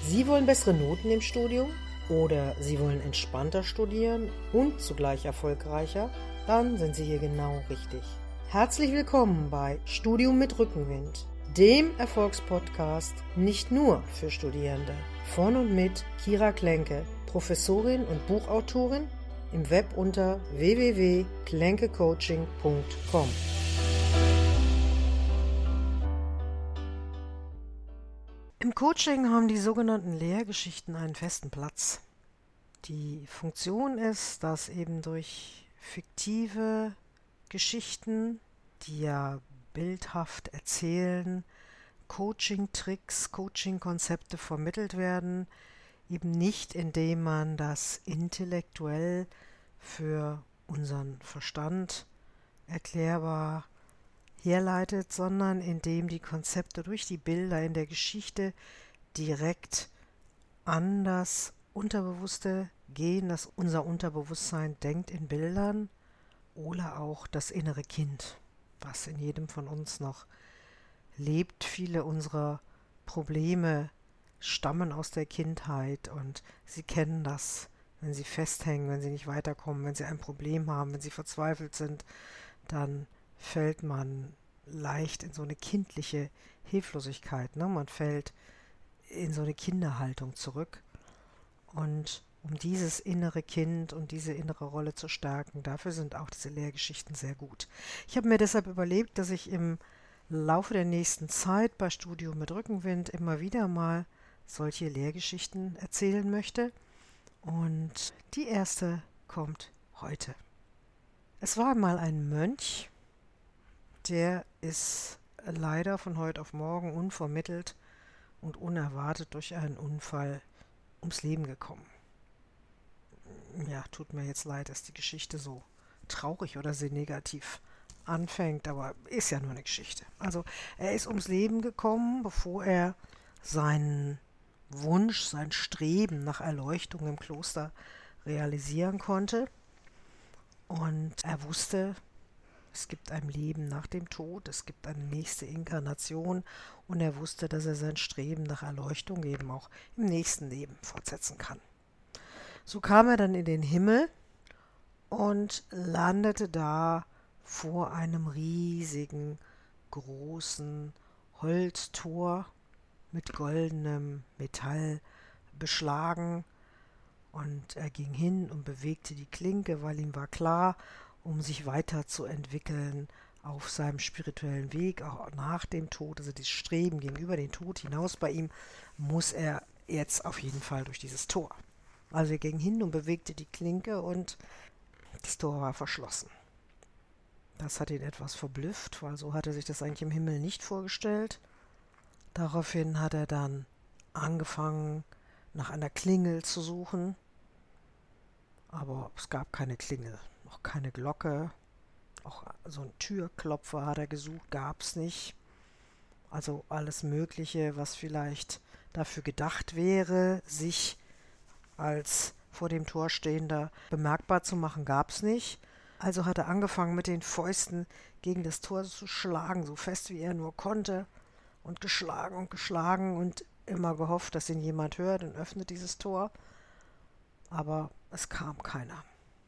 Sie wollen bessere Noten im Studium oder Sie wollen entspannter studieren und zugleich erfolgreicher? Dann sind Sie hier genau richtig. Herzlich willkommen bei Studium mit Rückenwind, dem Erfolgspodcast nicht nur für Studierende. Von und mit Kira Klenke, Professorin und Buchautorin, im Web unter www.klenkecoaching.com. Im Coaching haben die sogenannten Lehrgeschichten einen festen Platz. Die Funktion ist, dass eben durch fiktive Geschichten, die ja bildhaft erzählen, Coaching-Tricks, Coaching-Konzepte vermittelt werden, eben nicht indem man das intellektuell für unseren Verstand erklärbar herleitet, sondern indem die Konzepte durch die Bilder in der Geschichte direkt an das Unterbewusste gehen, dass unser Unterbewusstsein denkt in Bildern, oder auch das innere Kind, was in jedem von uns noch lebt. Viele unserer Probleme stammen aus der Kindheit und Sie kennen das, wenn Sie festhängen, wenn Sie nicht weiterkommen, wenn Sie ein Problem haben, wenn Sie verzweifelt sind, dann fällt man leicht in so eine kindliche Hilflosigkeit, ne? Man fällt in so eine Kinderhaltung zurück. Und um dieses innere Kind und diese innere Rolle zu stärken, dafür sind auch diese Lehrgeschichten sehr gut. Ich habe mir deshalb überlegt, dass ich im Laufe der nächsten Zeit bei Studium mit Rückenwind immer wieder mal solche Lehrgeschichten erzählen möchte. Und die erste kommt heute. Es war einmal ein Mönch, der ist leider von heute auf morgen unvermittelt und unerwartet durch einen Unfall ums Leben gekommen. Ja, tut mir jetzt leid, dass die Geschichte so traurig oder sehr negativ anfängt, aber ist ja nur eine Geschichte. Also er ist ums Leben gekommen, bevor er seinen Wunsch, sein Streben nach Erleuchtung im Kloster realisieren konnte. Und er wusste, es gibt ein Leben nach dem Tod, es gibt eine nächste Inkarnation und er wusste, dass er sein Streben nach Erleuchtung eben auch im nächsten Leben fortsetzen kann. So kam er dann in den Himmel und landete da vor einem riesigen, großen Holztor mit goldenem Metall beschlagen. Und er ging hin und bewegte die Klinke, weil ihm war klar, um sich weiterzuentwickeln auf seinem spirituellen Weg, auch nach dem Tod, also das Streben gegenüber den Tod hinaus bei ihm, muss er jetzt auf jeden Fall durch dieses Tor. Also er ging hin und bewegte die Klinke und das Tor war verschlossen. Das hat ihn etwas verblüfft, weil so hat er sich das eigentlich im Himmel nicht vorgestellt. Daraufhin hat er dann angefangen, nach einer Klingel zu suchen, aber es gab keine Klingel, auch keine Glocke, auch so ein Türklopfer hat er gesucht, gab es nicht. Also alles Mögliche, was vielleicht dafür gedacht wäre, sich als vor dem Tor Stehender bemerkbar zu machen, gab es nicht. Also hat er angefangen, mit den Fäusten gegen das Tor zu schlagen, so fest wie er nur konnte, und geschlagen und immer gehofft, dass ihn jemand hört und öffnet dieses Tor. Aber es kam keiner.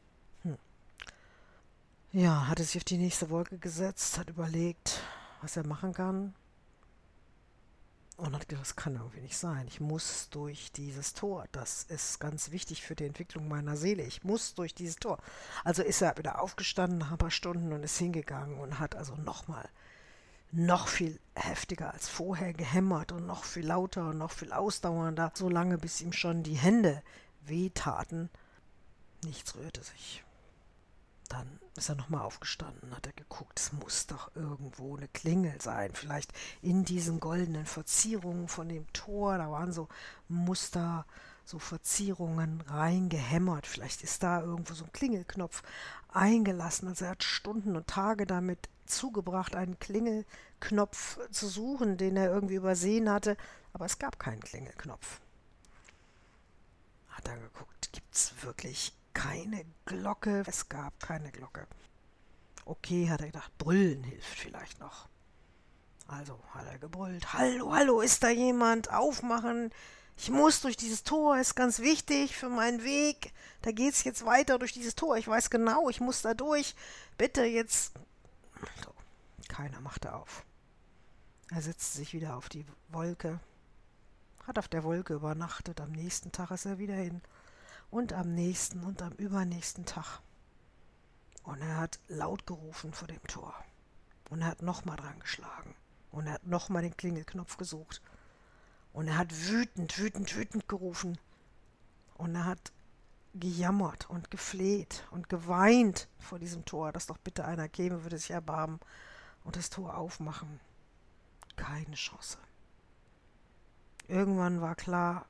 Ja, hat er sich auf die nächste Wolke gesetzt, hat überlegt, was er machen kann. Und hat gedacht, das kann irgendwie nicht sein. Ich muss durch dieses Tor. Das ist ganz wichtig für die Entwicklung meiner Seele. Ich muss durch dieses Tor. Also ist er wieder aufgestanden nach ein paar Stunden und ist hingegangen und hat also noch viel heftiger als vorher gehämmert und noch viel lauter und noch viel ausdauernder, so lange, bis ihm schon die Hände wehtaten. Nichts rührte sich. Dann ist er nochmal aufgestanden, hat er geguckt, es muss doch irgendwo eine Klingel sein, vielleicht in diesen goldenen Verzierungen von dem Tor, da waren so Muster, so Verzierungen reingehämmert, vielleicht ist da irgendwo so ein Klingelknopf eingelassen, also er hat Stunden und Tage damit zugebracht, einen Klingelknopf zu suchen, den er irgendwie übersehen hatte, aber es gab keinen Klingelknopf. Hat er geguckt, gibt's wirklich keine Glocke? Es gab keine Glocke. Okay, hat er gedacht, brüllen hilft vielleicht noch. Also hat er gebrüllt, hallo, hallo, ist da jemand? Aufmachen, Ich muss durch dieses Tor, ist ganz wichtig für meinen Weg. Da geht es jetzt weiter durch dieses Tor. Ich weiß genau, ich muss da durch. Bitte jetzt. So, keiner machte auf. Er setzte sich wieder auf die Wolke, hat auf der Wolke übernachtet. Am nächsten Tag ist er wieder hin. Und am nächsten und am übernächsten Tag. Und er hat laut gerufen vor dem Tor. Und er hat nochmal dran geschlagen. Und er hat nochmal den Klingelknopf gesucht. Und er hat wütend gerufen. Und er hat gejammert und gefleht und geweint vor diesem Tor, dass doch bitte einer käme, würde sich erbarmen und das Tor aufmachen. Keine Chance. Irgendwann war klar,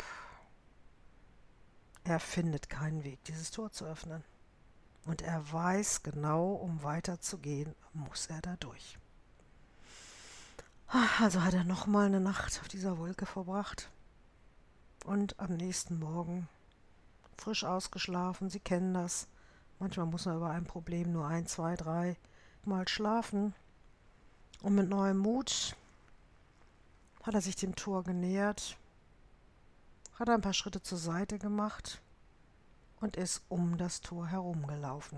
er findet keinen Weg, dieses Tor zu öffnen. Und er weiß genau, um weiterzugehen, muss er da durch. Also hat er nochmal eine Nacht auf dieser Wolke verbracht. Und am nächsten Morgen frisch ausgeschlafen. Sie kennen das. Manchmal muss man über ein Problem nur 1, 2, 3 Mal schlafen. Und mit neuem Mut hat er sich dem Tor genähert, hat ein paar Schritte zur Seite gemacht und ist um das Tor herumgelaufen.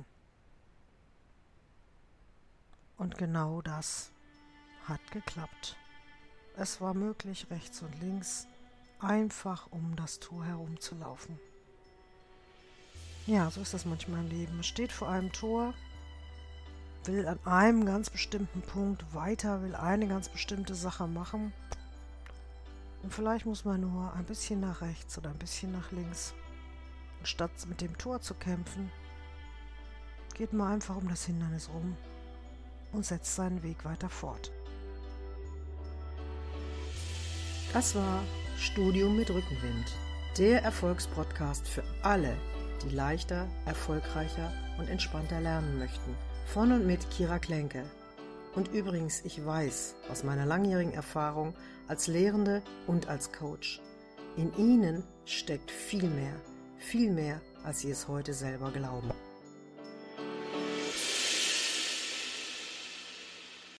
Und genau das hat geklappt. Es war möglich, rechts und links einfach um das Tor herumzulaufen. Ja, so ist das manchmal im Leben. Man steht vor einem Tor, will an einem ganz bestimmten Punkt weiter, will eine ganz bestimmte Sache machen. Und vielleicht muss man nur ein bisschen nach rechts oder ein bisschen nach links. Und statt mit dem Tor zu kämpfen, geht man einfach um das Hindernis rum und setzt seinen Weg weiter fort. Das war Studium mit Rückenwind, der Erfolgspodcast für alle, die leichter, erfolgreicher und entspannter lernen möchten. Von und mit Kira Klenke. Und übrigens, ich weiß aus meiner langjährigen Erfahrung als Lehrende und als Coach, in Ihnen steckt viel mehr, als Sie es heute selber glauben.